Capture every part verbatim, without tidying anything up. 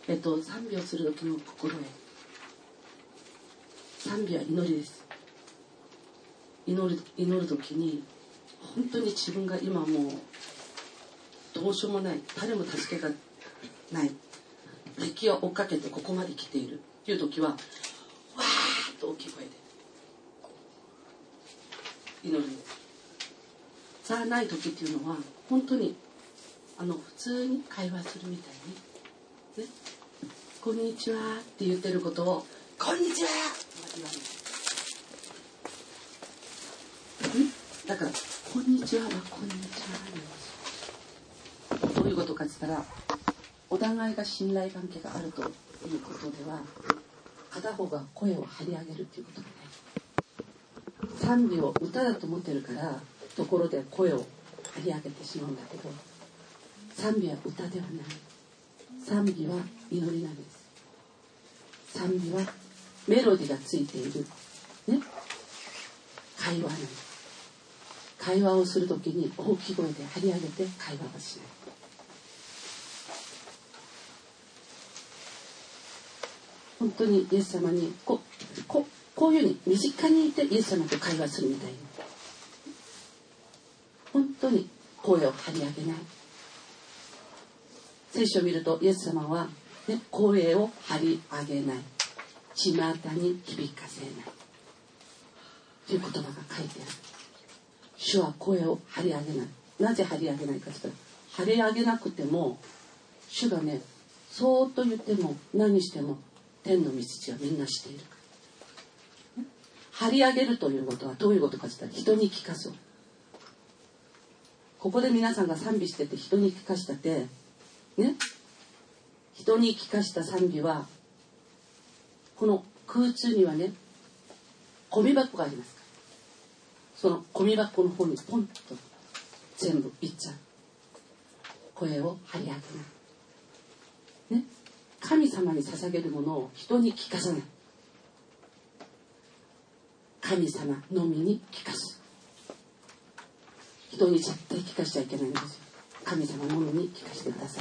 えっと賛美をする時の心得。賛美は祈りです。祈る祈る時に本当に自分が今もうどうしようもない、誰も助けがない、敵を追っかけてここまで来ているという時は、わーっと大きい声で祈るんです。さあない時っていうのは本当にあの普通に会話するみたいに、ね、こんにちはって言ってることをこんにちはって言わない。んだからこんにちははこんにちはなんです。どういうことかって言ったら、お互いが信頼関係があるということでは、片方が声を張り上げるということがね、賛美を歌だと思ってるからところで声を張り上げてしまうんだけど、賛美は歌ではない。賛美は祈りなんです。賛美はメロディがついている、ね、会話なんです。会話をするときに大きい声で張り上げて会話をしない。本当にイエス様にこう、こう、こういうふうに身近にいてイエス様と会話するみたいに、本当に声を張り上げない。聖書を見るとイエス様は、ね、声を張り上げない、巷に響かせないという言葉が書いてある。主は声を張り上げない。なぜ張り上げないかというと、張り上げなくても主がね、そうと言っても何しても天の道筋はみんなしているから。張り上げるということはどういうことかというと、人に聞かそう。ここで皆さんが賛美してて人に聞かしたってね、人に聞かした賛美は、この空中にはね、ゴミ箱がありますから、そのゴミ箱の方にポンと全部いっちゃう。声を張り上げない、ね、神様に捧げるものを人に聞かさない。神様のみに聞かす。人に絶対聞かしちゃいけないんですよ。神様のみに聞かせてください。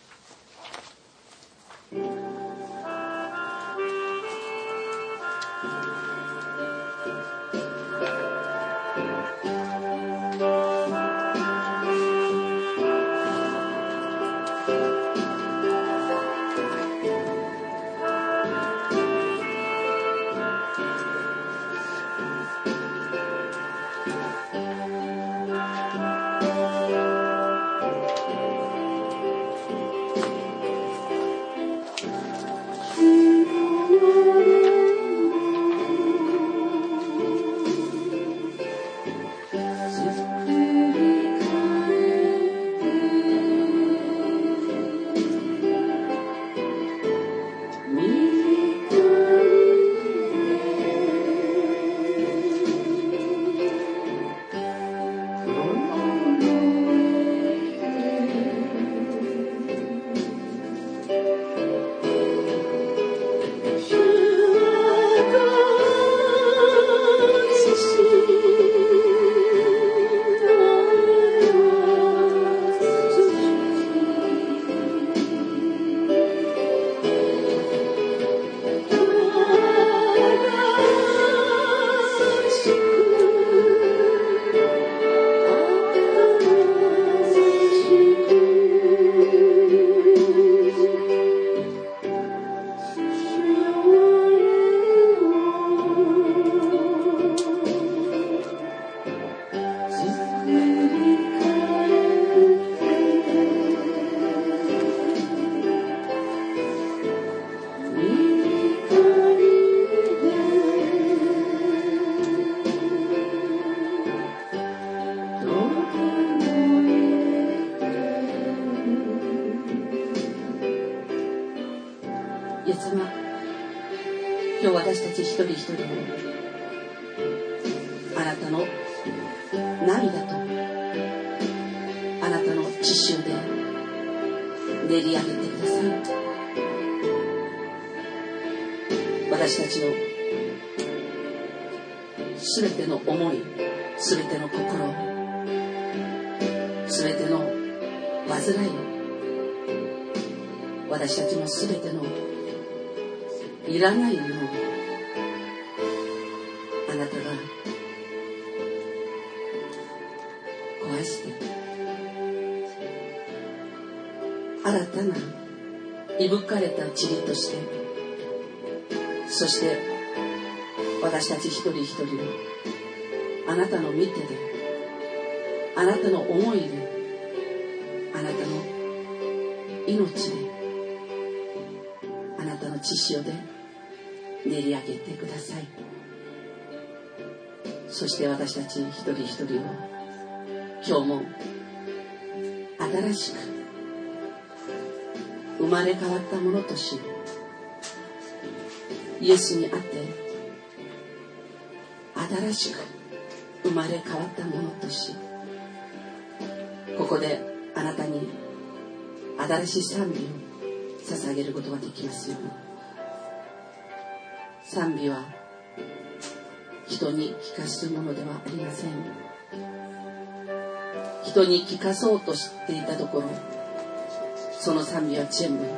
イエス様、今日私たち一人一人をあなたの涙とあなたの血潮で練り上げてください。私たちのすべての思い、すべての心、すべての煩いを私たちのすべてのいらないものをあなたが壊して新たないぶかれた塵として、そして私たち一人一人をあなたの御手で、あなたの思いで、あなたの命で、あなたの血潮で練り上げてください。そして私たち一人一人を今日も新しく生まれ変わったものとし、イエスにあって新しく生まれ変わったものとし、ここであなたに新しい賛美を捧げることができますように。賛美は人に聞かすものではありません。人に聞かそうとしていたところ、その賛美は全部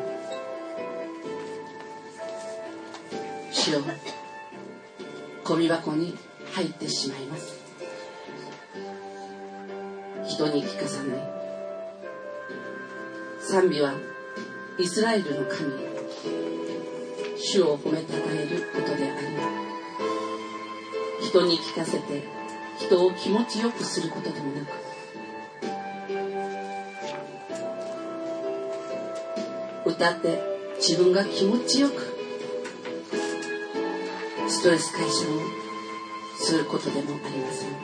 主よ、ゴミ箱に入ってしまいます。人に聞かさない賛美はイスラエルの神主を褒めたたえることであり、人に聞かせて人を気持ちよくすることでもなく、歌って自分が気持ちよくストレス解消をすることでもありません。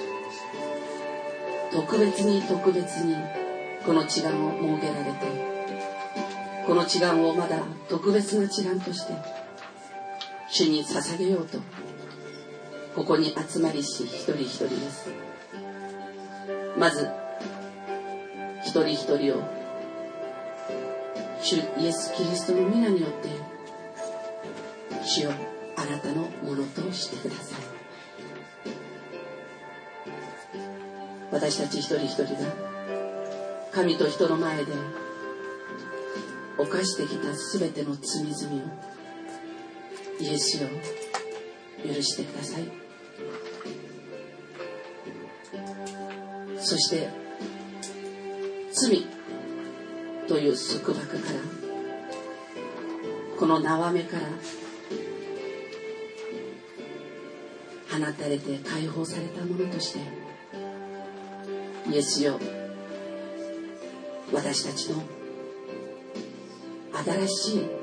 特別に特別にこの時間を設けられて、この時間をまだ特別な時間として主に捧げようとここに集まりし一人一人です。まず一人一人を主イエス・キリストの皆によって主をあなたのものとしてください。私たち一人一人が神と人の前で犯してきたすべての罪々をイエスよ許してください。そして罪という束縛から、この縄目から放たれて解放されたものとして、イエスよ、私たちの新しい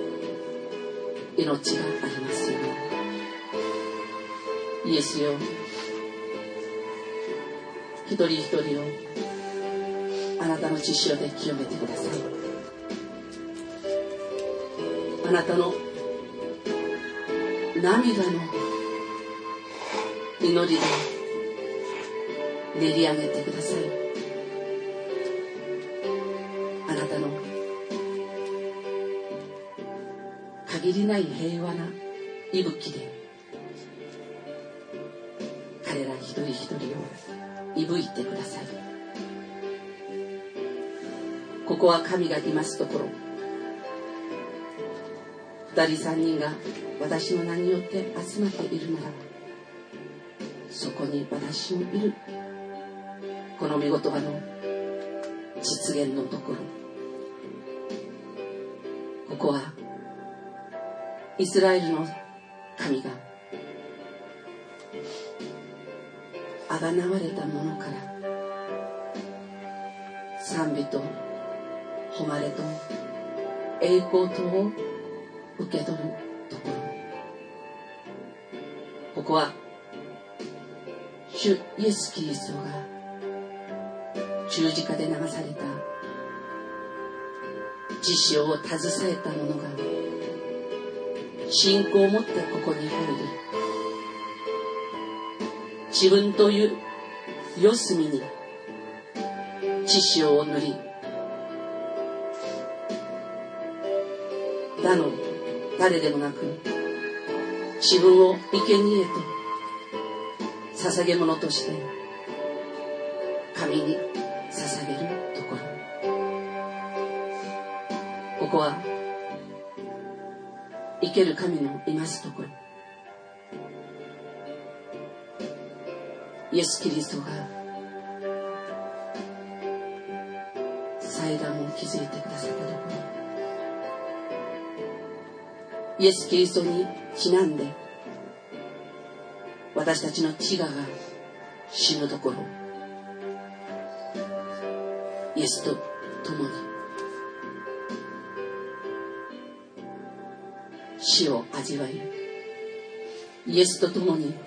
命がありますように。イエスよ、一人一人をあなたの血潮で清めてください。あなたの涙の祈りで練り上げてください。あなたの限りない平和な息吹で彼ら一人一人を息吹いてください。ここは神がいますところ、二人三人が私の名によって集まっているならば、そこに私もいる。この御言葉の実現のところ、ここはイスラエルの神があがなわれたものから賛美と誉れと栄光とを受け取るところ、ここは主イエス・キリストが十字架で流された自死を携えた者が信仰を持ってここに入り、自分という四隅に血潮を塗り、他の誰でもなく自分を生贄と捧げ物として神に捧げるところ、 ここは生ける神のいますところ、イエス・キリストが祭壇を築いてくださったところ、イエス・キリストにちなんで私たちの飢餓が死ぬところ、イエスと共に死を味わい、イエスと共に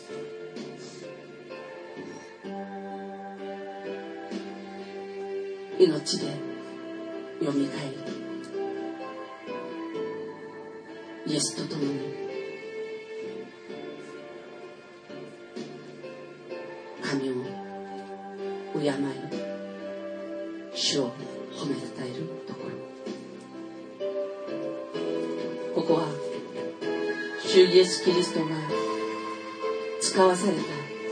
命でよみがえり、イエスと共に神を敬い、主を褒めたたえるところ、ここは主イエス・キリストが使わされた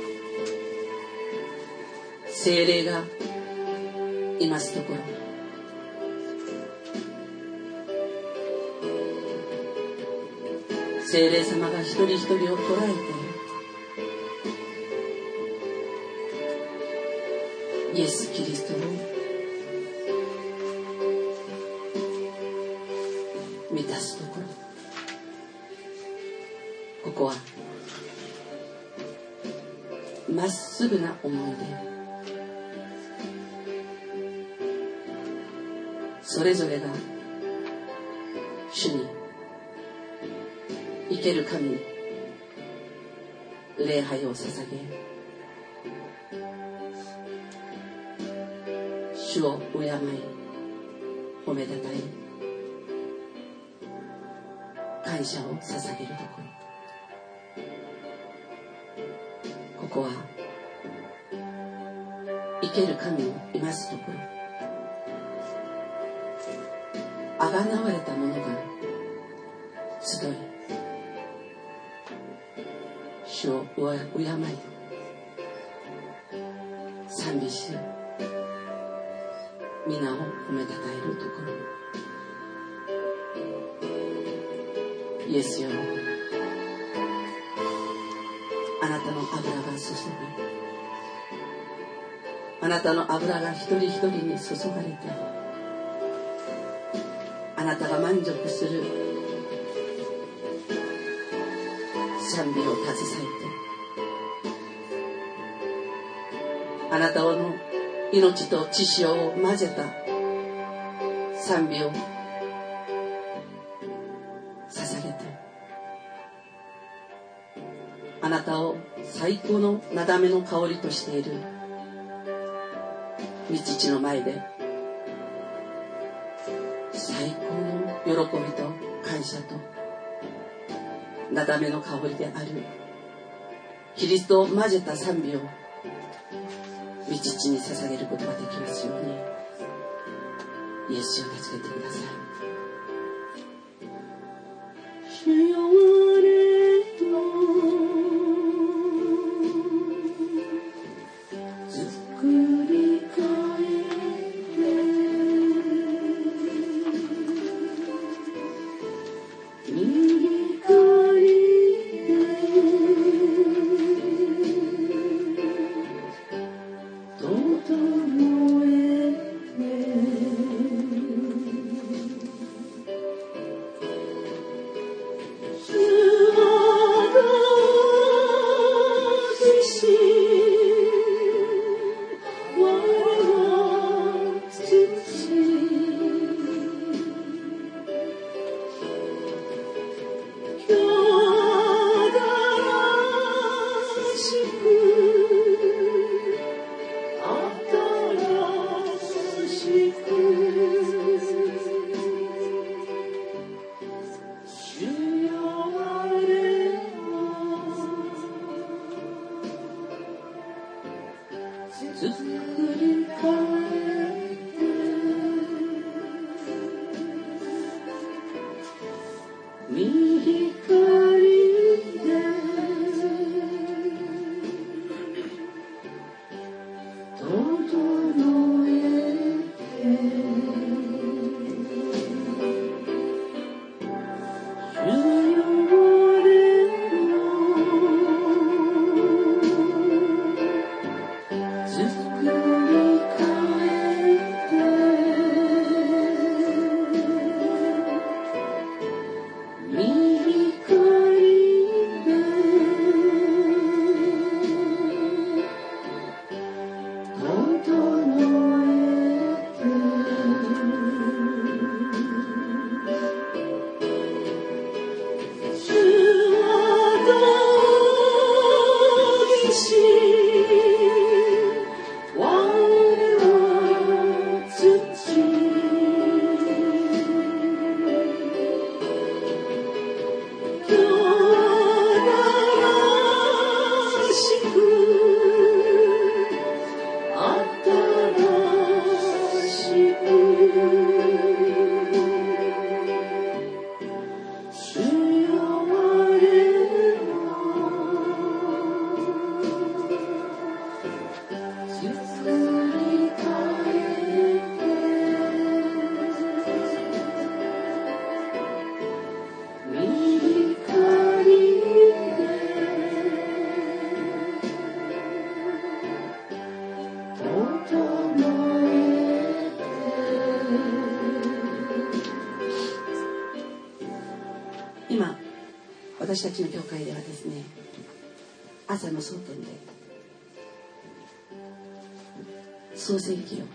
聖霊がいますところ、聖霊様が一人一人を捉えてイエス・キリストを満たすところ、ここはまっすぐな思いでそれぞれが主に生ける神に礼拝を捧げ、主を敬い褒めたたえ感謝を捧げるところ、ここは生ける神のいますところ、あがなわれた者が集い主を敬い賛美し皆を褒めたたえるところ、イエスよ、あなたの油が注ぎ、あなたの油が一人一人に注がれて、あなたが満足する賛美を携えて、あなたの命と血潮を混ぜた賛美を捧げて、あなたを最高のなだめの香りとしている御父の前で最高の喜びと感謝となだめの香りであるキリストを混ぜた賛美を御父に捧げることができますように、イエスを助けてください。主よ、 今私たちの教会ではですね、朝の蒼天で創世記を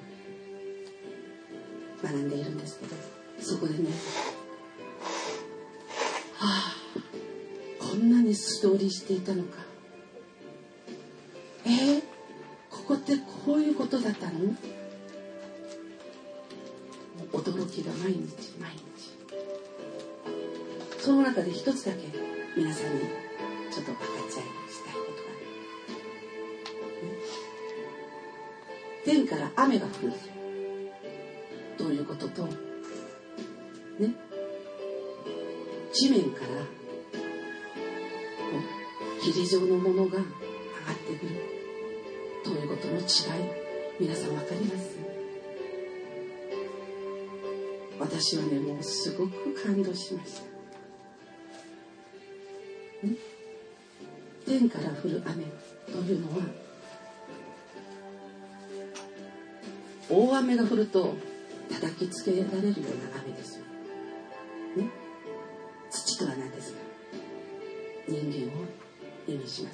学んでいるんですけど、そこでね、はあ、こんなに素通りしていたのか、えー、ここってこういうことだったの？驚きが毎日毎日。その中で一つだけ皆さんにちょっと分かち合いしたいことがある、天から雨が降るということとね、地面から霧状のものが上がってくるということの違い、皆さん分かります？私はね、もうすごく感動しました。ね、天から降る雨というのは、大雨が降ると叩きつけられるような雨ですよ、ね、土とは何ですか？人間を意味します。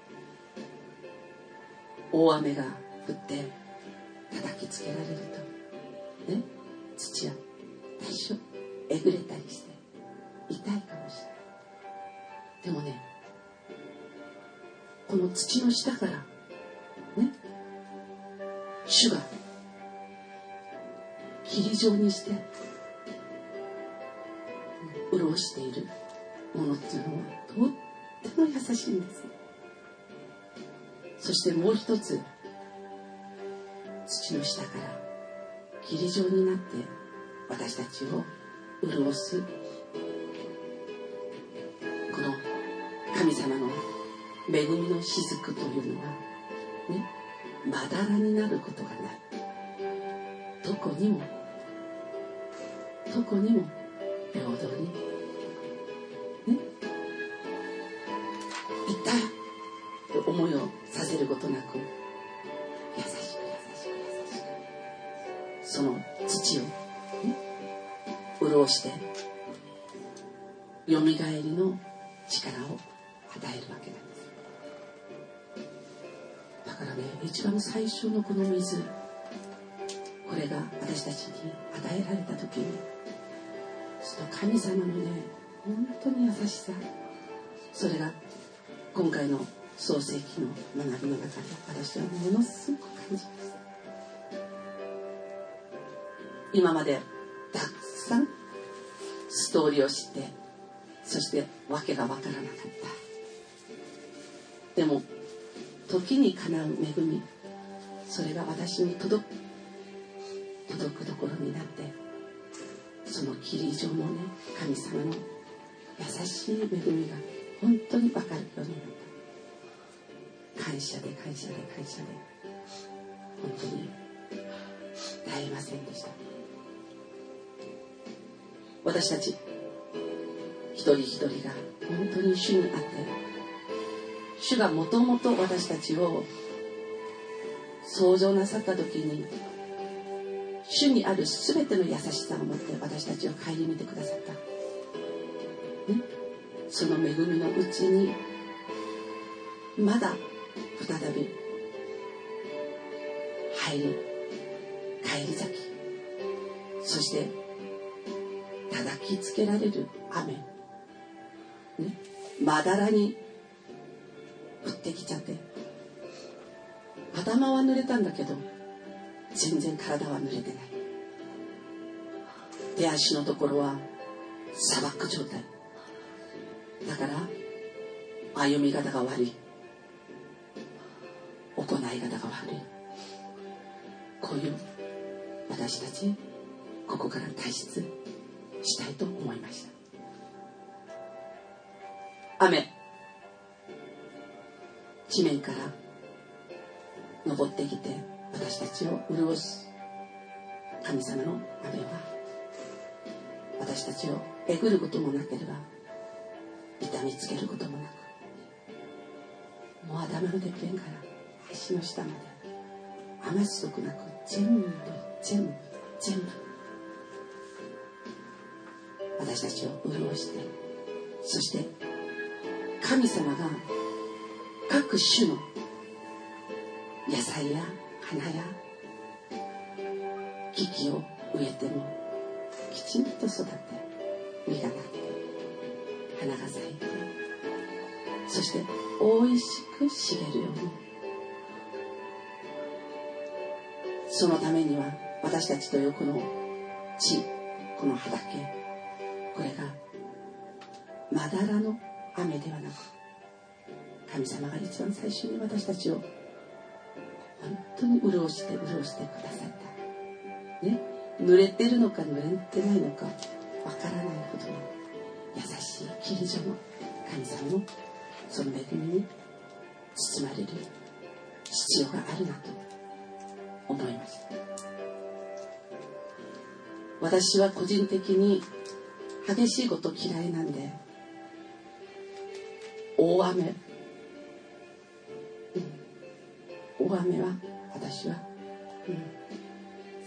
大雨が降って叩きつけられるとね、土は多少えぐれたりして痛いかもしれない。でもね、この土の下からね、主が霧状にして潤しているものっていうのはとっても優しいんです。そしてもう一つ、土の下から霧状になって私たちを潤すこの神様の恵みの雫というのはね、まだらになることがない。どこにもどこにも平等にね、痛いと思いをさせることなく、優しく優しく優しくその土を、ね、潤してよみがえりの力を与えるわけなんです。だからね、一番最初のこの水、これが私たちに与えられた時に、その神様のね、本当に優しさ、それが今回の創世記の学びの中で私はものすごく感じました。今までたくさんストーリーを知って、そして訳が分からなかった。でも時にかなう恵み、それが私に届く届くところになって、その霧状のね、神様の優しい恵みが本当に分かるようになった。感謝で感謝で感謝で、本当に絶えませんでした。私たち一人一人が本当に主にあって、主がもともと私たちを創造なさった時に、主にあるすべての優しさを持って私たちを顧みてくださった、ね、その恵みのうちにまだ再び入り返り咲き、そして叩きつけられる雨、ね、まだらに降ってきちゃって、頭は濡れたんだけど全然体は濡れてない。手足のところは砂漠状態だから、歩み方が悪い、行い方が悪い、こういう私たち、ここから退出したいと思いました。雨、地面から登ってきて私たちを潤す神様の雨は、私たちをえぐることもなければ痛みつけることもなく、もう頭のてっぺんから足の下まで余すとこなく全部全部全部私たちを潤してそして神様が各種の野菜や花や木々を植えてもきちんと育って実がなって花が咲いて、そしておいしく茂るように、そのためには私たちというこの地、この畑、これがまだらの雨ではなく、神様が一番最初に私たちを本当に潤して潤してくださったね。濡れてるのか濡れてないのかわからないほどの優しい霧状の神様のその恵みに包まれる必要があるなと思いました。私は個人的に激しいこと嫌いなんで、大雨、うん、大雨は私は、うん、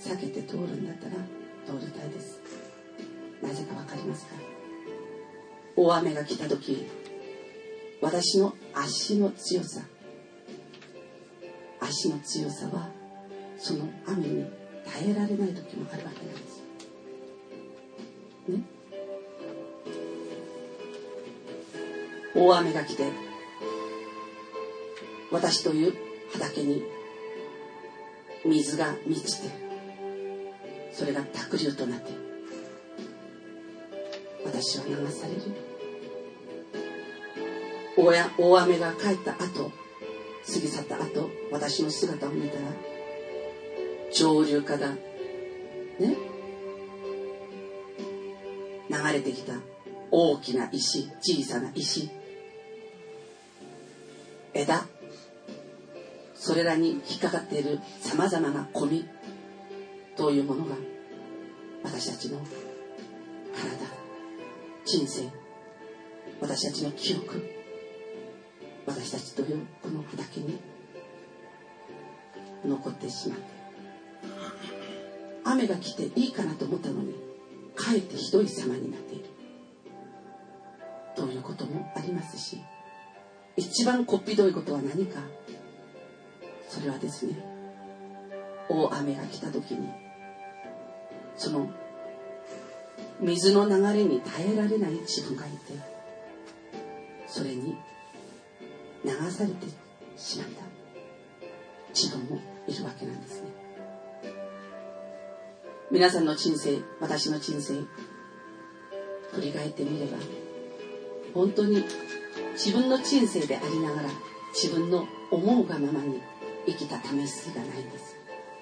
避けて通るんだったら通りたいです。なぜかわかりますか？大雨が来た時、私の足の強さ足の強さはその雨に耐えられない時もあるわけなんですね。大雨が来て私という畑に水が満ちて、それが濁流となって私は流される。大雨が帰った後、過ぎ去った後、私の姿を見たら上流からね、流れてきた大きな石、小さな石、枝、それらに引っかかっているさまざまなゴミというものが私たちの体、人生、私たちの記憶、私たちというこの畑に残ってしまって、雨が来ていいかなと思ったのにかえってひどい様になっているということもありますし、一番こっぴどいことは何か、それはですね、大雨が来た時にその水の流れに耐えられない自分がいて、それに流されてしまった自分もいるわけなんですね。皆さんの人生、私の人生振り返ってみれば、本当に自分の人生でありながら自分の思うがままに生きた試しがないんです。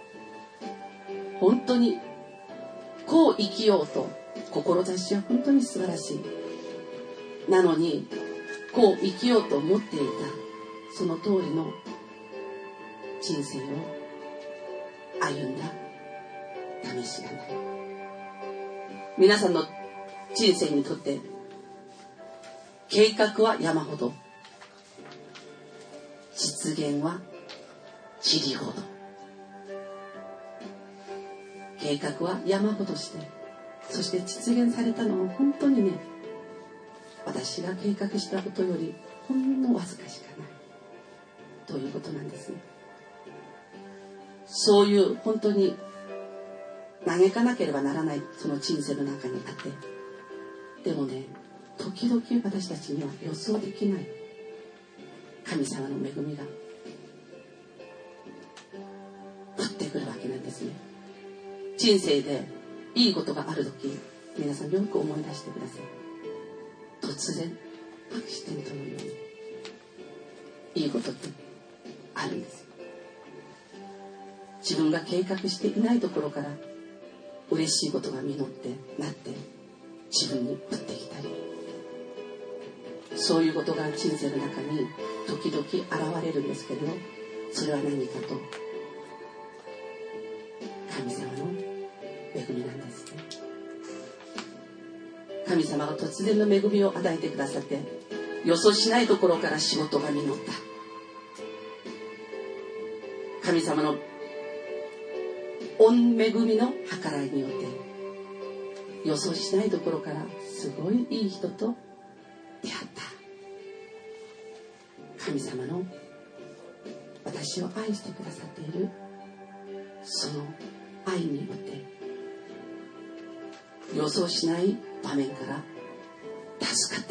本当にこう生きようと志は本当に素晴らしい。なのにこう生きようと思っていたその通りの人生を歩んだ試しがない。皆さんの人生にとって計画は山ほど、実現は塵ほど。計画は山ほどして、そして実現されたのは本当にね、私が計画したことよりほんのわずかしかないということなんですね。そういう本当に嘆かなければならないその人生の中にあって、でもね、時々私たちには予想できない神様の恵みが降ってくるわけなんですね。人生でいいことがあるとき、皆さんよく思い出してください。突然アクシデントのようにいいことってあるんです。自分が計画していないところから嬉しいことが実ってなって自分に降ってきたり、そういうことが人生の中に時々現れるんですけれど、それは何かと神様の恵みなんですね。神様が突然の恵みを与えてくださって、予想しないところから仕事が実った。神様の御恵みの計らいによって予想しないところからすごいいい人と出会った神様の私を愛してくださっているその愛によって予想しない場面から助かった。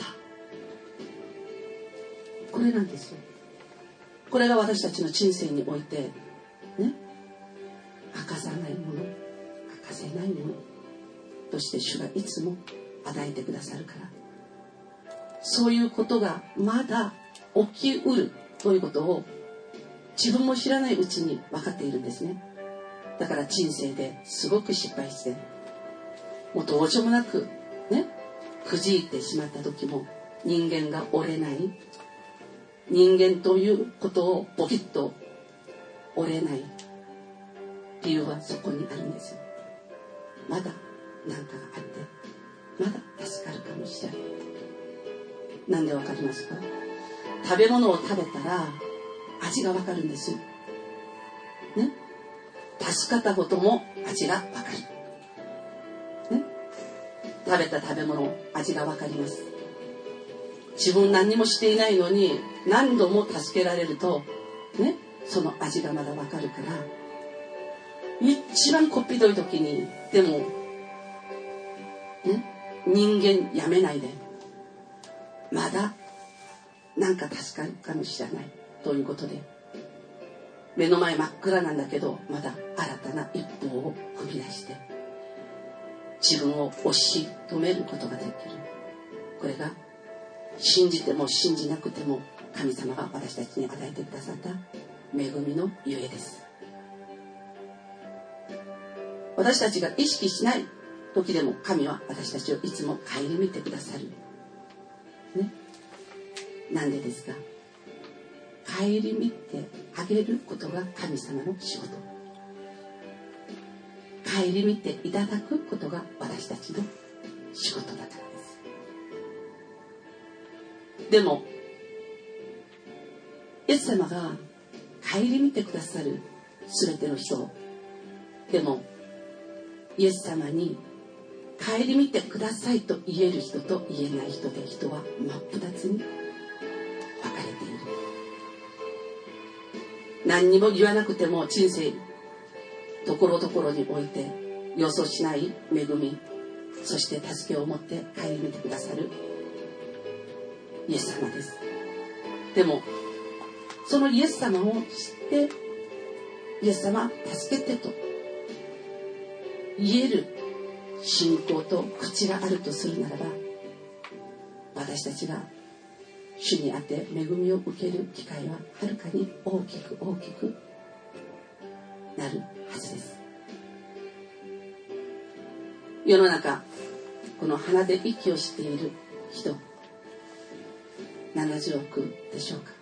これなんですよ。これが私たちの人生においてね、欠かさないもの、欠かせないものとして主がいつも与えてくださるから、そういうことがまだ起きうるということを自分も知らないうちに分かっているんですね。だから人生ですごく失敗して、もうどうしようもなくね、くじいてしまった時も人間が折れない、人間ということをボキッと折れない理由はそこにあるんですよ。まだ何かがあってまだ助かるかもしれない。なんでわかりますか？食べ物を食べたら味がわかるんですよね。助かったことも味がわかる、ね、食べた食べ物味がわかります。自分何にもしていないのに何度も助けられるとね、その味がまだわかるから、一番こっぴどい時にでもね、人間やめないでまだなんか助かるかもしれないということで、目の前真っ暗なんだけどまだ新たな一歩を踏み出して自分を押し止めることができる。これが信じても信じなくても神様が私たちに与えてくださった恵みのゆえです。私たちが意識しない時でも神は私たちをいつも顧みてくださる、ね、なんでですか？顧みてあげることが神様の仕事、顧みていただくことが私たちの仕事だからです。でもイエス様が顧みてくださるすべての人でも、イエス様に顧みてくださいと言える人と言えない人で、人は真っ二つに分かれている。何にも言わなくても人生ところどころにおいて予想しない恵み、そして助けを持って顧みてくださるイエス様です。でもそのイエス様を知ってイエス様助けてと言える信仰と口があるとするならば、私たちが主にあって恵みを受ける機会ははるかに大きく大きくなるはずです。世の中この鼻で息をしている人ななじゅうおくでしょうか。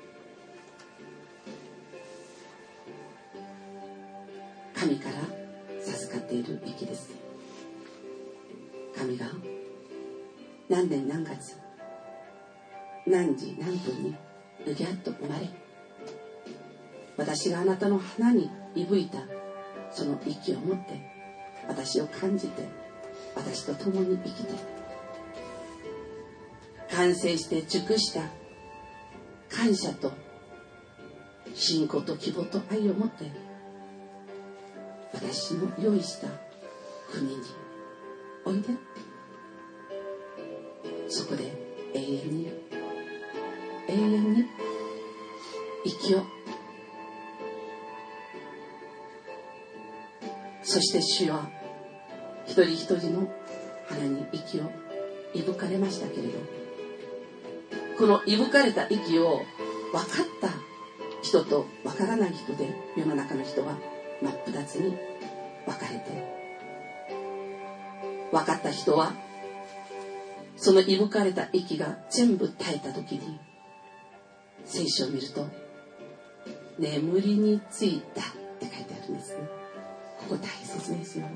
神から授かっている息です。神が何年何月何時何分にうぎゃっと生まれ、私があなたの鼻にいぶいたその息を持って私を感じて私と共に生きて完成して熟した感謝と信仰と希望と愛を持って私の用意した国においで、そこで永遠に永遠に生きよう。そして主は一人一人の鼻に息をいぶかれましたけれど、このいぶかれた息を分かった人と分からない人で世の中の人は真っ二つに分かれて、分かった人はそのいぶかれた息が全部絶えた時に聖書を見ると眠りについたって書いてあるんですね。ここ大切ですよ。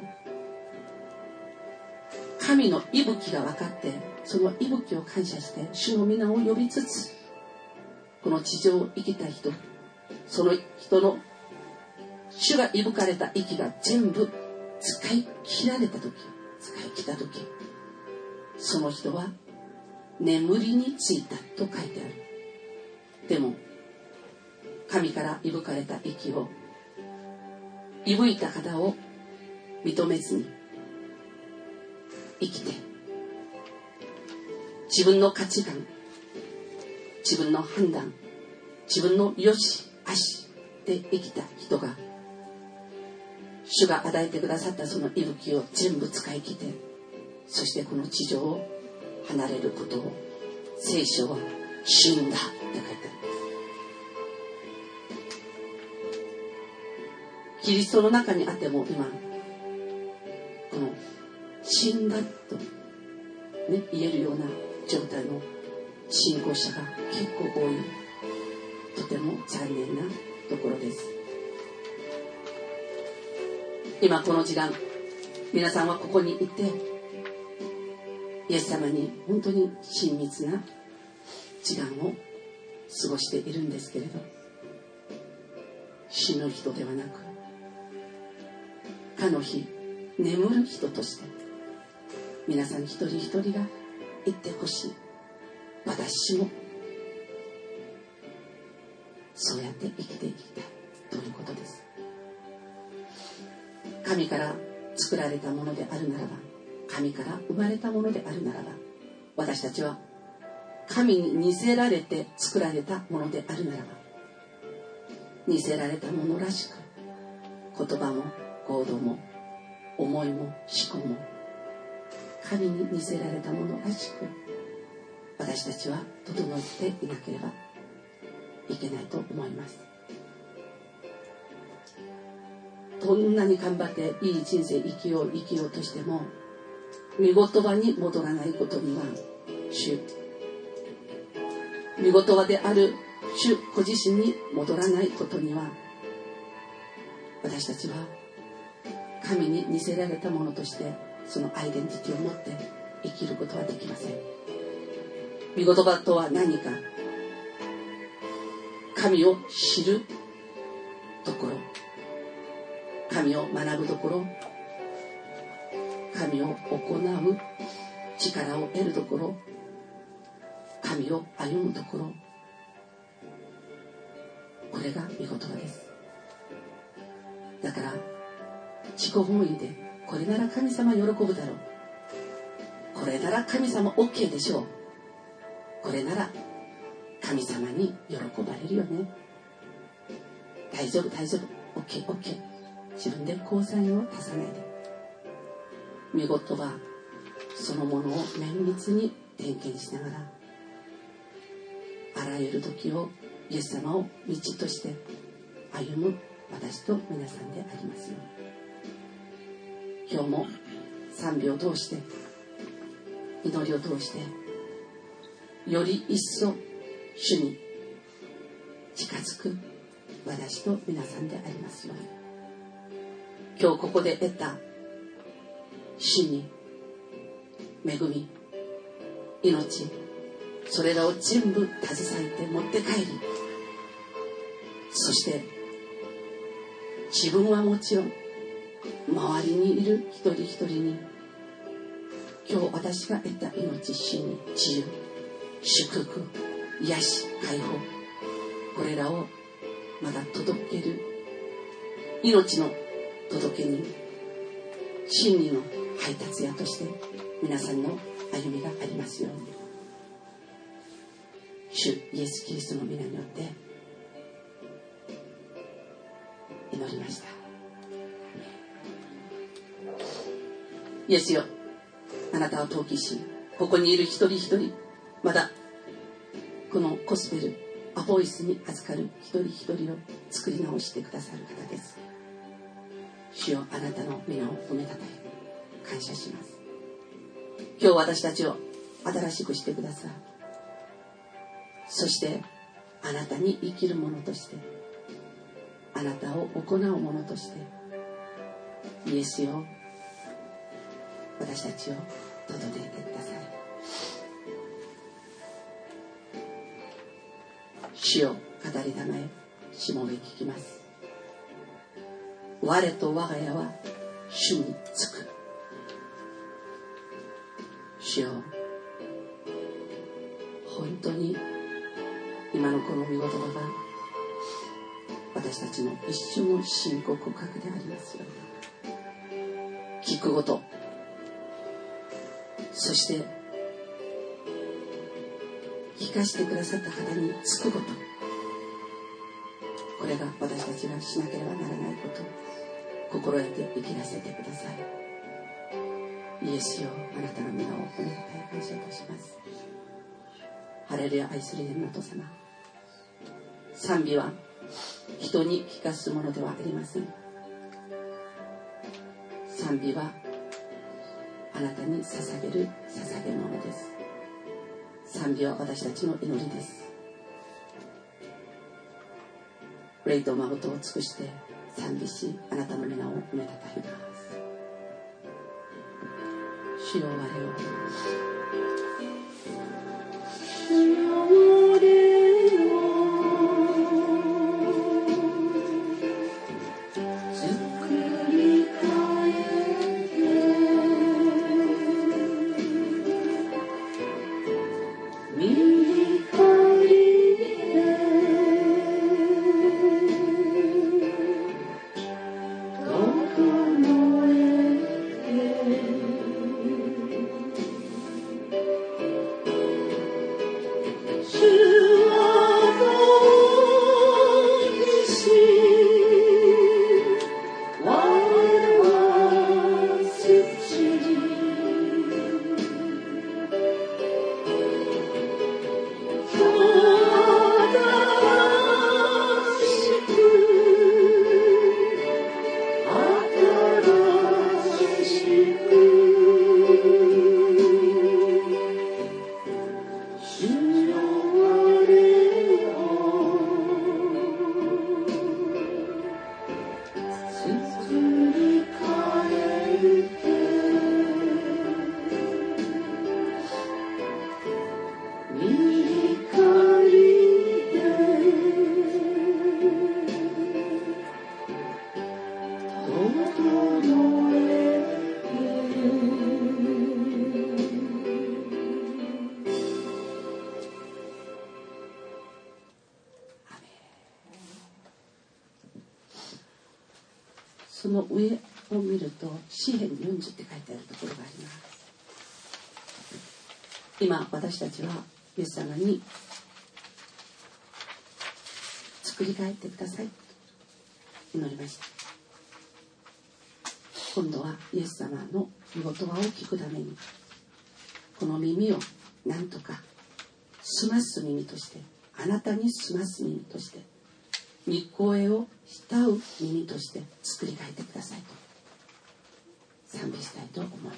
神の息吹が分かってその息吹を感謝して主の皆を呼びつつ、この地上を生きた人、その人の主が息吹かれた息が全部使い切られた時、使い切った時、その人は眠りについたと書いてある。でも神からいぶかれた息を、いぶいた方を認めずに生きて、自分の価値観、自分の判断、自分の良し悪しで生きた人が、主が与えてくださったその息吹を全部使い切って、そしてこの地上を離れることを聖書は死んだって書いてある。キリストの中にあっても今この死んだと、ね、言えるような状態の信仰者が結構多い。とても残念なところです。今この時間、皆さんはここにいて、イエス様に本当に親密な時間を過ごしているんですけれど、死ぬ人ではなく、かの日眠る人として皆さん一人一人が言ってほしい。私もそうやって生きていきたいということです。神から作られたものであるならば、神から生まれたものであるならば、私たちは神に似せられて作られたものであるならば、似せられたものらしく、言葉も行動も思いも思考も神に似せられたものらしく、私たちは整えていなければいけないと思います。どんなに頑張っていい人生生きよう生きようとしても、御言葉に戻らないことには、主御言葉である主ご自身に戻らないことには、私たちは神に似せられたものとしてそのアイデンティティを持って生きることはできません。御言葉とは何か、神を知るところ、神を学ぶところ、神を行う力を得るところ、神を歩むところ、これが御言葉です。だから自己本位で、これなら神様喜ぶだろう、これなら神様 OK でしょう、これなら神様に喜ばれるよね、大丈夫大丈夫 OK OK、 自分で交際を足さないで、御言葉そのものを綿密に点検しながら、あらゆる時をイエス様を道として歩む私と皆さんでありますように。今日も賛美を通して、祈りを通して、より一層主に近づく私と皆さんでありますように。今日ここで得た主に恵み、命、それらを全部携えて持って帰り、そして自分はもちろん周りにいる一人一人に、今日私が得た命、真理、自由、祝福、癒し、解放、これらをまだ届ける命の届け人、真理の配達屋として皆さんの歩みがありますように。主イエスキリストの皆によって祈りました。イエスよ、あなたは陶器し、ここにいる一人一人、まだこのコスペルアポイスに預かる一人一人を作り直してくださる方です。主よ、あなたの皆を褒めたたえ感謝します。今日私たちを新しくしてください。そしてあなたに生きる者として、あなたを行う者として、イエスよ、私たちを整えてください。主よ、語りたまえ、しもべ聞きます。我と我が家は主につく。主よ、 本当に今のこの御言葉が私たちの一生の信仰告白でありますように。聞くこと、そして聞かせてくださった方につくこと、これが私たちがしなければならないことを心得て生きらせてください。イエスよ、あなたの皆をおめでたい感謝いたします。ハレルヤ。愛する天のお父様、賛美は人に聞かすものではありません。賛美はあなたに捧げる捧げ物です。賛美は私たちの祈りです。霊と誠を尽くして賛美し、あなたの皆を褒めたたえます。主よ、我を主よ、我その上を見ると詩編よんじゅうって書いてあるところがあります。今私たちはイエス様に作り変えてくださいと祈りました。今度はイエス様の御言葉を聞くためにこの耳をなんとか澄ます耳として、あなたに澄ます耳として、御声を慕う耳として作り変えてくださいと賛美したいと思います。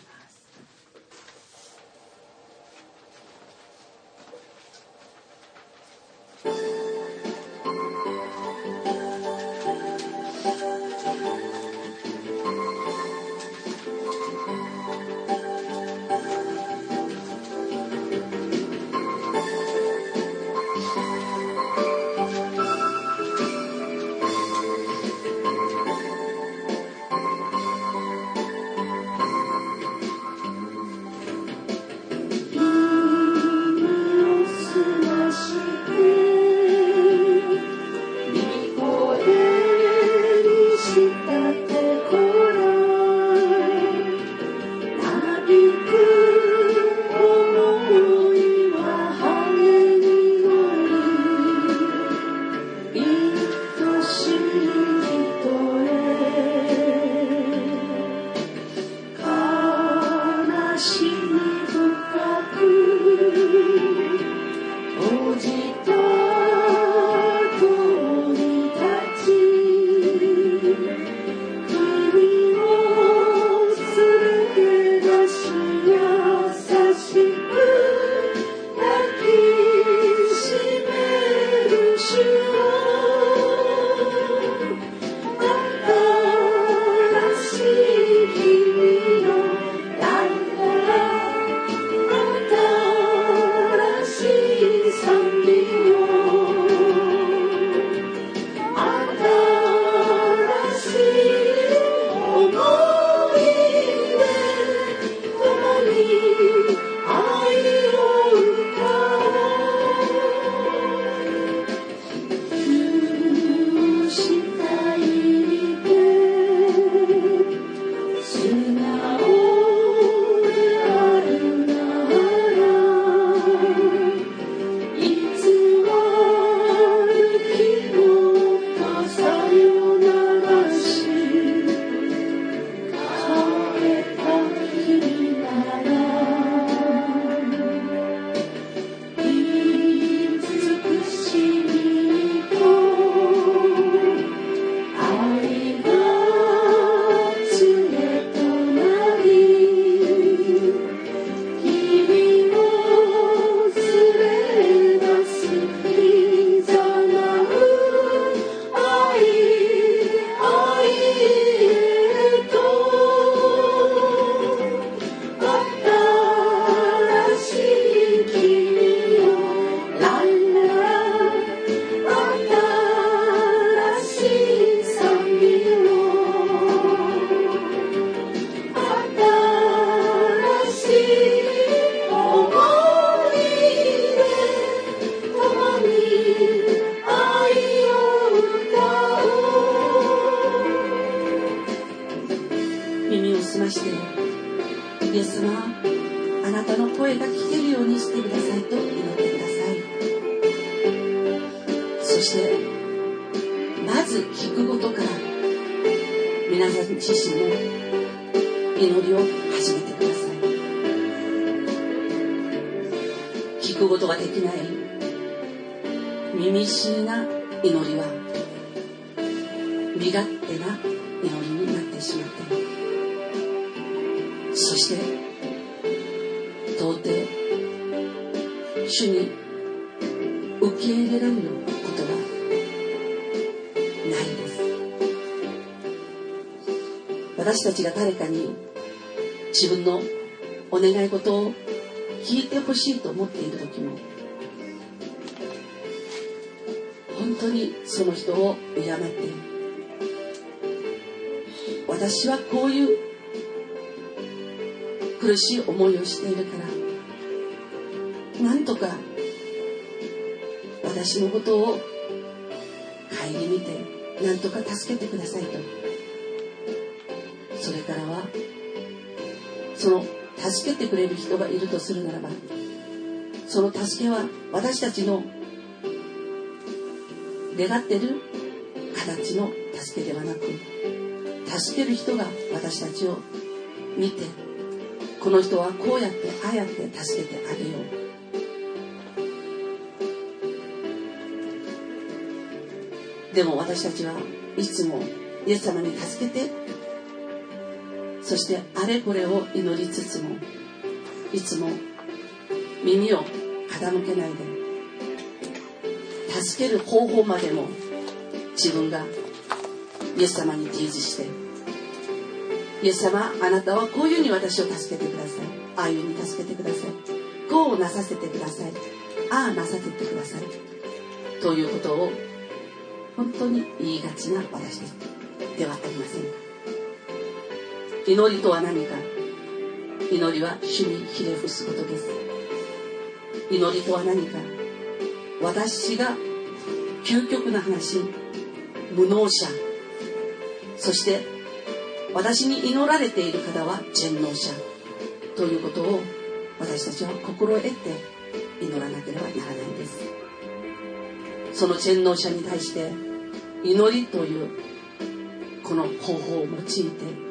あなたの声が聞けるようにしてくださいと祈ってください。そしてまず聞くことから皆さん自身の祈りを始めてください。聞くことができない耳しいな祈りは身勝手な祈りになってしまって、そして到底主に受け入れられることはないです。私たちが誰かに自分のお願い事を聞いてほしいと思っている時も、本当にその人を敬って、私はこういう苦しい思いをしているから、なんとか私のことを顧みてなんとか助けてくださいと。それからはその助けてくれる人がいるとするならば、その助けは私たちの願っている形の助けではなく、助ける人が私たちを見て、この人はこうやってああやって助けてあげよう。でも私たちはいつもイエス様に助けて、そしてあれこれを祈りつつも、いつも耳を傾けないで、助ける方法までも自分がイエス様に提示して、イエス様、あなたはこういうふうに私を助けてください、ああいうふうに助けてください、こうなさせてください、ああなさせてくださいということを本当に言いがちな私たちではありませんか。祈りとは何か。祈りは主にひれ伏すことです。祈りとは何か。私が究極な話、無能者、そして私に祈られている方は全能者ということを私たちは心得て祈らなければならないんです。その全能者に対して祈りというこの方法を用いて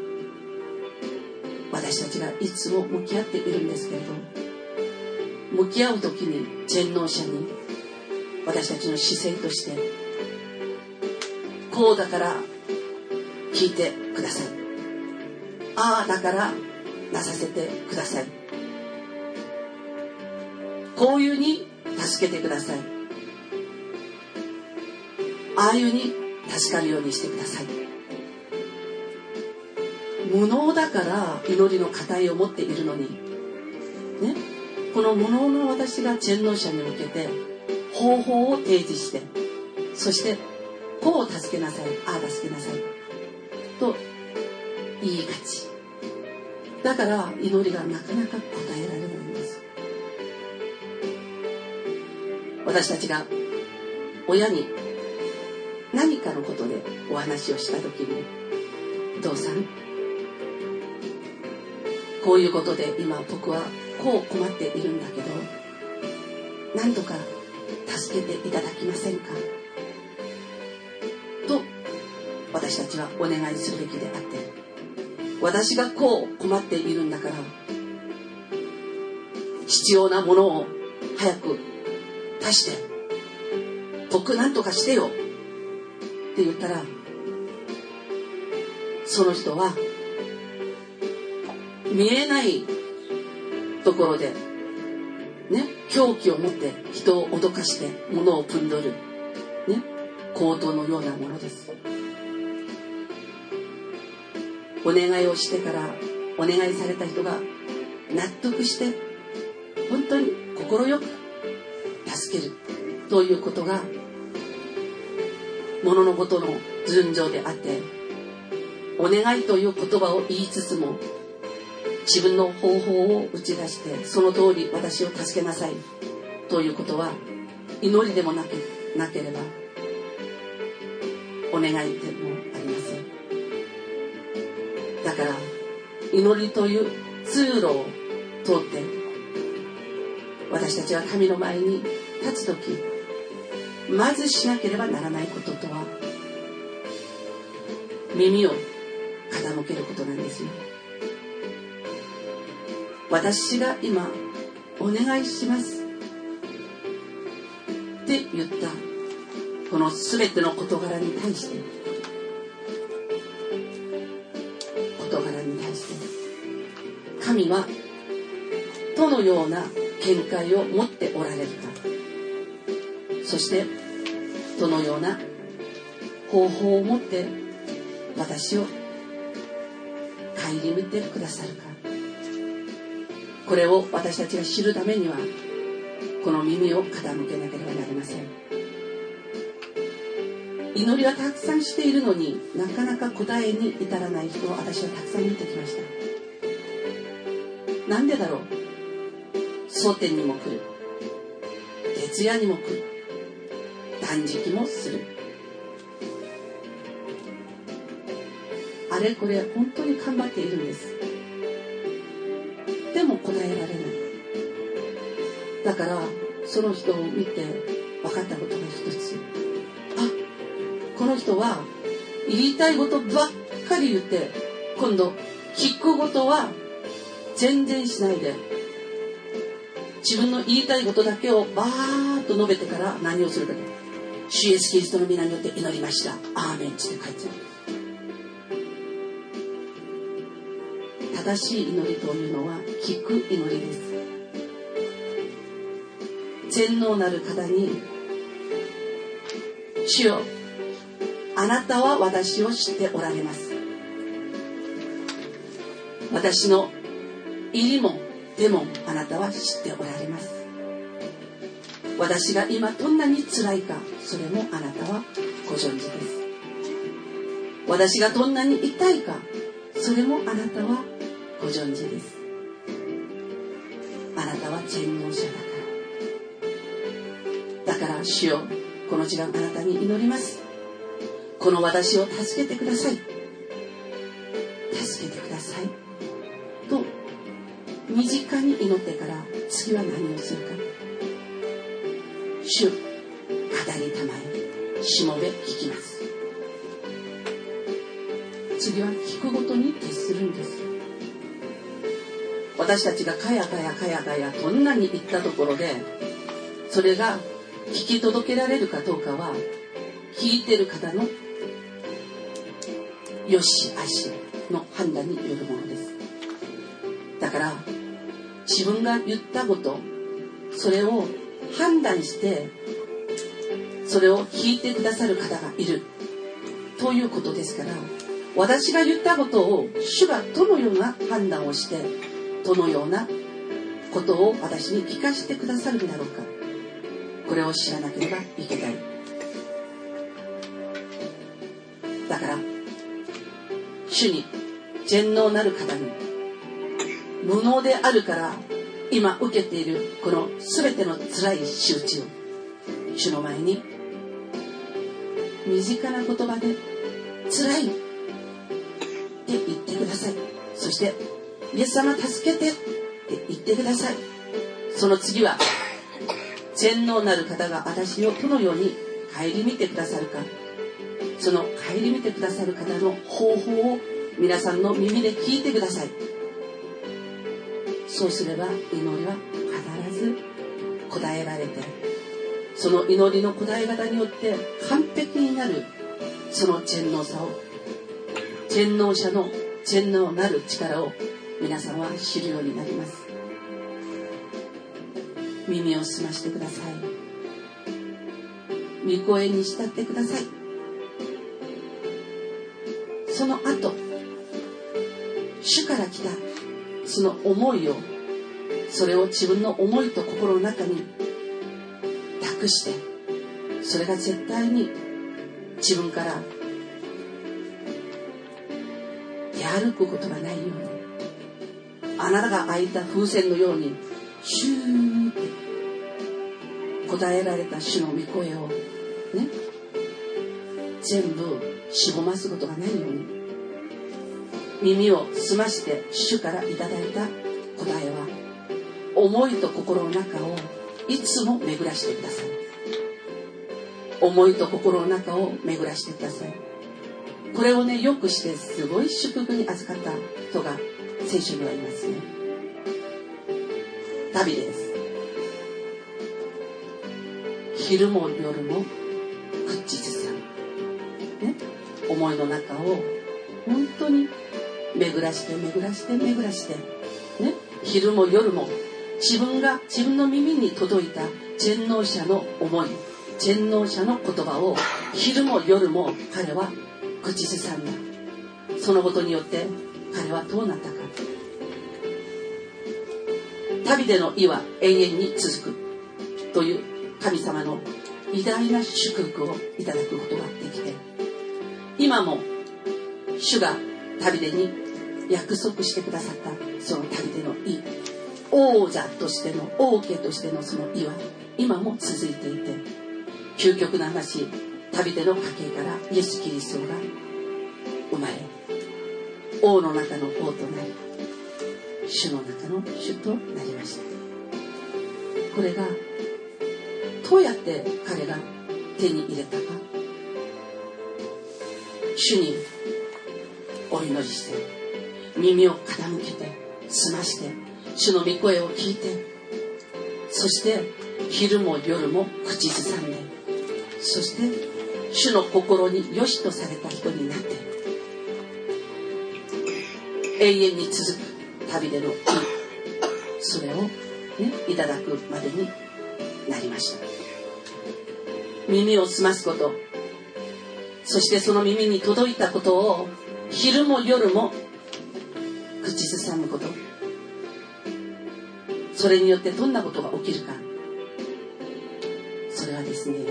私たちがいつも向き合っているんですけれど、向き合う時に全能者に私たちの姿勢として、こうだから聞いてください、ああだからなさせてください、こういうに助けてください、ああいうに助かるようにしてください。無能だから祈りの課いを持っているのに、ね、この無能の私が全能者に向けて方法を提示して、そしてこう助けなさい、ああ助けなさいと言いがちだから、祈りがなかなか答えられないんです。私たちが親に何かのことでお話をしたときに、お父さん、こういうことで今僕はこう困っているんだけど、何とか助けていただけませんかと私たちはお願いするべきであって、私がこう困っているんだから必要なものを早く出して僕何とかしてよって言ったら、その人は見えないところでね、狂気を持って人を脅かして物を汲んどるね、強盗のようなものです。お願いをしてからお願いされた人が納得して本当に心よく助けるということが物のことの順序であって、お願いという言葉を言いつつも自分の方法を打ち出してその通り私を助けなさいということは祈りでもなけ、なければお願いでもありません。だから祈りという通路を通って私たちは神の前に立つとき、まずしなければならないこととは耳を傾けることなんですよ。私が今お願いしますって言ったこのすべての事柄に対して事柄に対して神はどのような見解を持っておられるか、そしてどのような方法を持って私を顧みてくださるか、これを私たちが知るためにはこの耳を傾けなければなりません。祈りはたくさんしているのになかなか答えに至らない人を私はたくさん見てきました。なんでだろう。蒼天にも来る、徹夜にも来る、断食もする、あれこれ本当に頑張っているんです。でも答えられない。だからその人を見て分かったことが一つ、あ、この人は言いたいことばっかり言って今度聞くことは全然しないで自分の言いたいことだけをバーッと述べてから何をするか、主イエスキリストの皆によって祈りました、アーメンって書いてある。正しい祈りというのは聞く祈りです。全能なる方に、主よ、あなたは私を知っておられます。私の入りも出もあなたは知っておられます。私が今どんなに辛いか、それもあなたはご存知です。私がどんなに痛いか、それもあなたはご存知です。あなたは全能者だから。だから主よ、この時間あなたに祈ります。この私を助けてください、助けてくださいと身近に祈ってから、次は何をするか。主、語りたまえ、しもべ聞きます。次は聞くごとに徹するんです。私たちがかやかやかやかやどんなに言ったところで、それが聞き届けられるかどうかは聞いてる方のよしあしの判断によるものです。だから自分が言ったこと、それを判断してそれを聞いてくださる方がいるということですから、私が言ったことを主がどのような判断をしてどのようなことを私に聞かせてくださるんだろうか、これを知らなければいけない。だから主に、全能なる方に、無能であるから今受けているこの全ての辛い仕打ちを主の前に身近な言葉で辛いって言ってください。そしてイエス様助けてって言ってください。その次は全能なる方が私をどのように顧みてくださるか、その顧みてくださる方の方法を皆さんの耳で聞いてください。そうすれば祈りは必ず答えられて、その祈りの答え方によって完璧になるその全能さを、全能者の全能なる力を皆さんは知るようになります。耳を澄ましてください。御声に従ってください。その後、主から来たその思いを、それを自分の思いと心の中に託して、それが絶対に自分からやることがないように、穴が開いた風船のようにシューって答えられた主の御声をね、全部しぼますことがないように、耳を澄まして主からいただいた答えは思いと心の中をいつも巡らしてください。思いと心の中を巡らしてください。これをね、よくしてすごい祝福に預かった人が聖書にはいますね。ダビデです。昼も夜も口ずさむ、ね、思いの中を本当に巡らして巡らして巡らして、ね、昼も夜も自分が自分の耳に届いた全能者の思い、全能者の言葉を昼も夜も彼は口ずさんだ。そのことによって彼はどうなったか。ダビデの意は永遠に続くという神様の偉大な祝福をいただくことができて、今も主がダビデに約束してくださったそのダビデの意、王者としての王家としてのその意は今も続いていて、究極な話、ダビデの家系からイエス・キリストが生まれ、王の中の王となり、主の中の主となりました。これがどうやって彼が手に入れたか。主にお祈りして、耳を傾けて、澄まして、主の御声を聞いて、そして昼も夜も口ずさんで、そして主の心に良しとされた人になって、永遠に続くダビデの意、それを、ね、いただくまでになりました。耳を澄ますこと、そしてその耳に届いたことを昼も夜も口ずさむこと、それによってどんなことが起きるか。それはですね、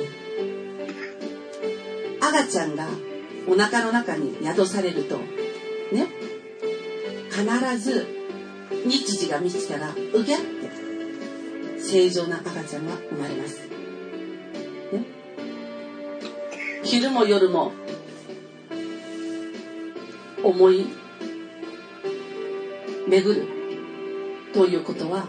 赤ちゃんがお腹の中に宿されるとね、必ず日時が満ちたらうぎゃって正常な赤ちゃんが生まれます、ね、昼も夜も思い巡るということは、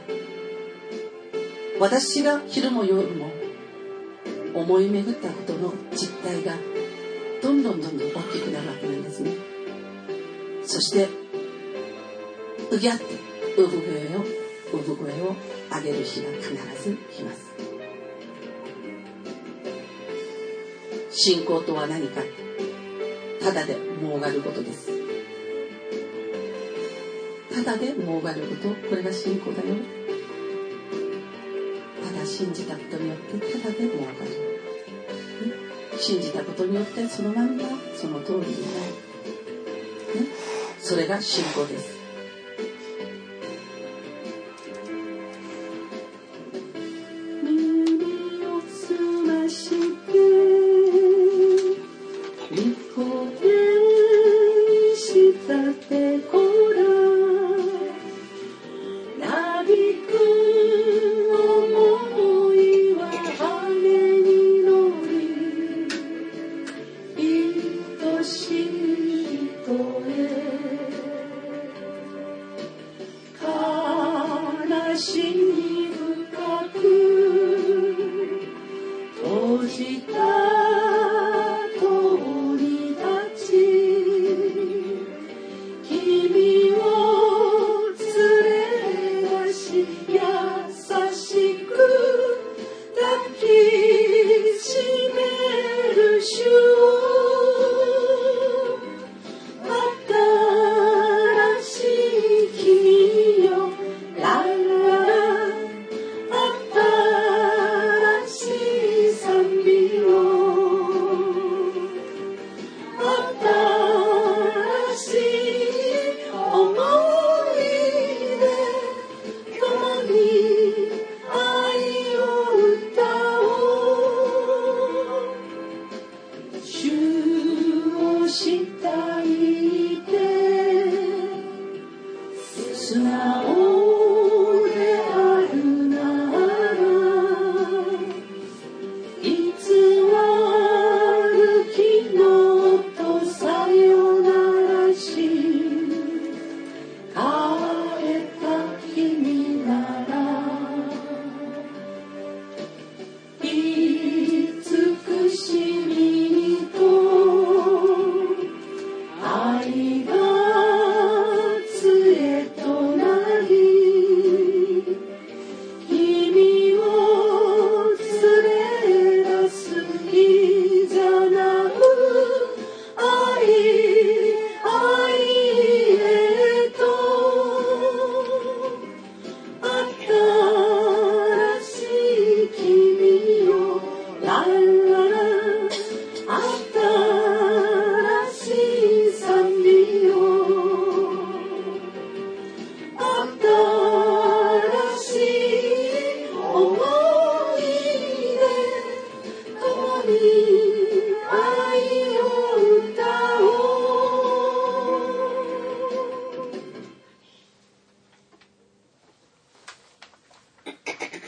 私が昼も夜も思い巡ったことの実態がどんどんどんどん大きくなるわけなんですね。そしてうぎゃって産声を産声を上げる日が必ず来ます。信仰とは何か、ただでもうがることです。ただでもうがること、これが信仰だよ。ただ信じたことによってただでもうがる、信じたことによってそのまんまその通りになる、ね、それが信仰です。耳を澄まして御声にしたってこら、なびく想いは羽に乗り、愛しい人へ悲しみ深く閉じた戸に立ち、君を連れ出し優しく抱きしめる主を、新しい君よラララ、新しい賛美を、新しい思いで共に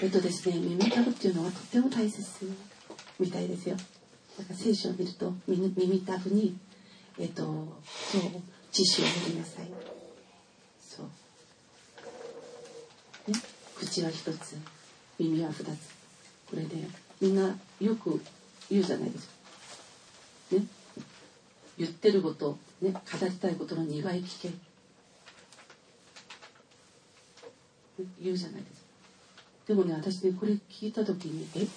えっとですね、耳たぶっていうのはとっても大切みたいですよ。だから聖書を見ると耳たぶに、えっと、そう知識を塗りなさい。そう、ね、口は一つ、耳は二つ。これでみんなよく言うじゃないですか。ね、言ってること、ね、語りたいことのにばい聞け、ね、言うじゃないですか。でもね、私ね、これ聞いた時に、え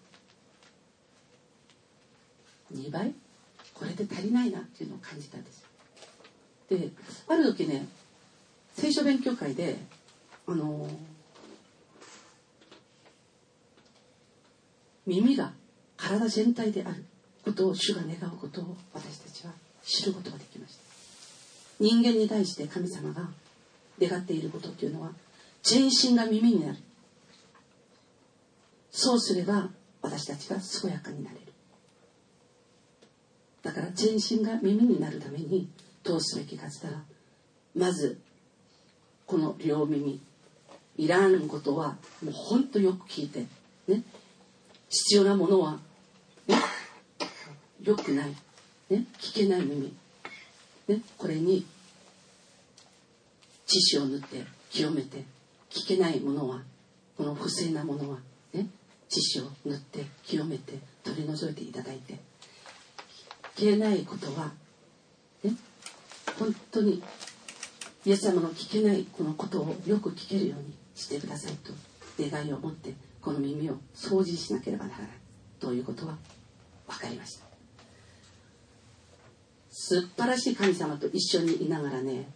にばいこれで足りないなっていうのを感じたんです。で、ある時ね、聖書勉強会であのー、耳が体全体であることを主が願うことを私たちは知ることができました。人間に対して神様が願っていることというのは、全身が耳になる。そうすれば私たちが健やかになれる。だから全身が耳になるためにどうすべきかしたら、まずこの両耳、いらんことはもうほんとよく聞いてね、必要なものは、ね、よくない、ね、聞けない耳、ね、これに知識を塗って清めて、聞けないものは、この不正なものは、ね、知識を塗って清めて取り除いていただいて、聞けないことは、ね、本当にイエス様の聞けないこのことをよく聞けるようにしてくださいと願いを持って、この耳を掃除しなければならないということは分かりました。素晴らしい神様と一緒にいながらね、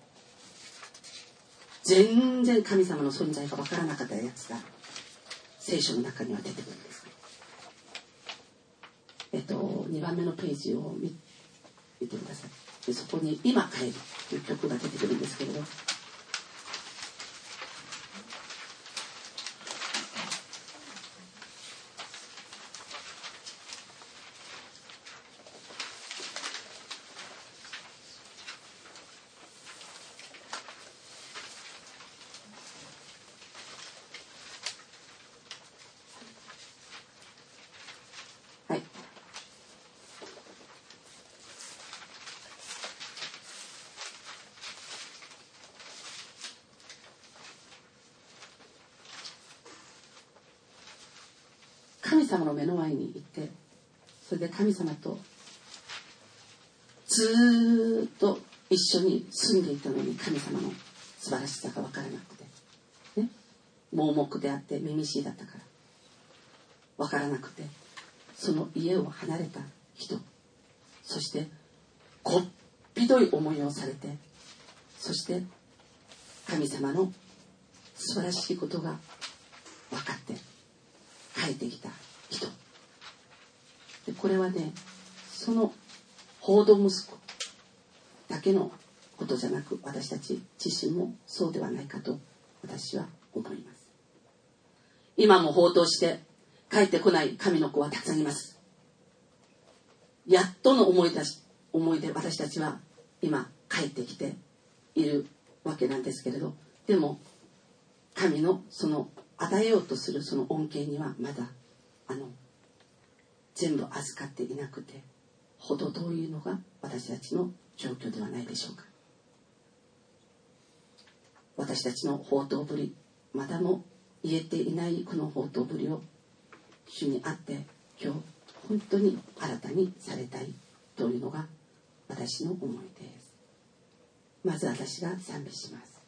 全然神様の存在が分からなかったやつが聖書の中には出てくるんです。えっとにばんめのページを 見, 見てください。でそこに今帰るという曲が出てくるんですけれど、はい、神様の目の前に行って、それで神様とずっと一緒に住んでいたのに、神様の素晴らしさが分からなくて、ね、盲目であって耳しいだったから分からなくて、その家を離れた人、そしてこっぴどい思いをされて、そして神様の素晴らしいことが分かって帰ってきた人で、これはね、その報道息子だけのことじゃなく、私たち自身もそうではないかと私は思います。今も報道して帰ってこない神の子はたくさんいます。やっとの思い出し思いで私たちは今帰ってきているわけなんですけれど、でも神のその与えようとするその恩恵にはまだあの全部預かっていなくて、程遠いのが私たちの状況ではないでしょうか。私たちの放蕩ぶり、まだも言えていないこの放蕩ぶりを主にあって今日本当に新たにされたいというのが私の思いです。まず私が賛美します。